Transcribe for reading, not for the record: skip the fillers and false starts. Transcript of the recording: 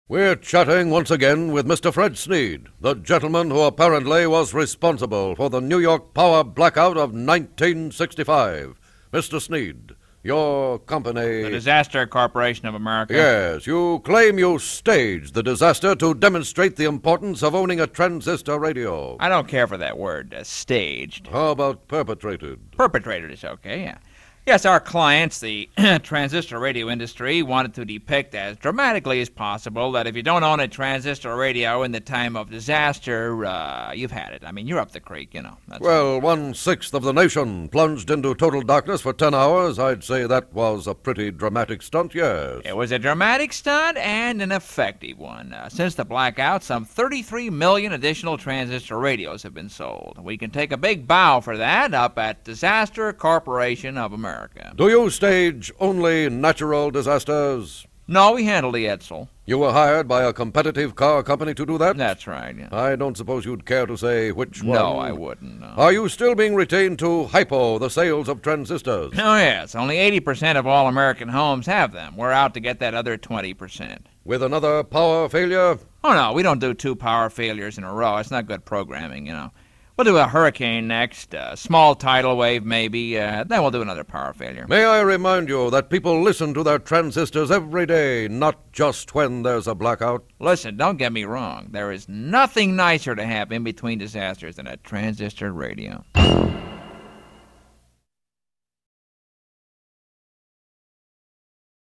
We're chatting once again with Mr. Fred Sneed, the gentleman who apparently was responsible for the New York power blackout of 1965. Mr. Sneed, your company... The Disaster Corporation of America. Yes, you claim you staged the disaster to demonstrate the importance of owning a transistor radio. I don't care for that word, staged. How about perpetrated? Perpetrated is okay, yeah. Yes, our clients, the transistor radio industry, wanted to depict as dramatically as possible that if you don't own a transistor radio in the time of disaster, you've had it. I mean, you're up the creek, you know. Well, 1/6 of the nation plunged into total darkness for 10 hours. I'd say that was a pretty dramatic stunt, yes. It was a dramatic stunt and an effective one. Since the blackout, some 33 million additional transistor radios have been sold. We can take a big bow for that up at Disaster Corporation of America. Do you stage only natural disasters? No, we handle the Edsel. You were hired by a competitive car company to do that? That's right, yeah. I don't suppose you'd care to say which one. No, I wouldn't, no. Are you still being retained to hypo the sales of transistors? Oh, yes. Only 80% of all American homes have them. We're out to get that other 20%. With another power failure? Oh, no, we don't do 2 power failures in a row. It's not good programming, you know. We'll do a hurricane next, a small tidal wave maybe, then we'll do another power failure. May I remind you that people listen to their transistors every day, not just when there's a blackout? Listen, don't get me wrong. There is nothing nicer to have in between disasters than a transistor radio.